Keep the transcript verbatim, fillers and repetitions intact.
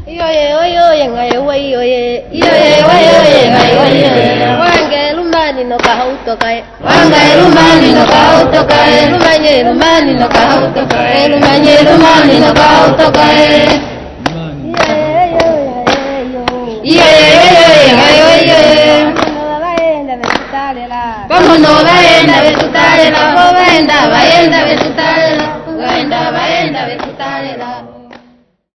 Iyo ye oyo ye ngai oyo ye. Iyo ye oyo ye ngai oyo ye. Wange lumani no kahauto kai. Wange lumani no kahauto kai. Lumanye lumani no kahauto kai. Lumanye lumani no kahauto kai. Iyo ye oyo ye ngai oyo ye. Como no vaenda vesutalela, como vaenda, vaenda vesutalela, vaenda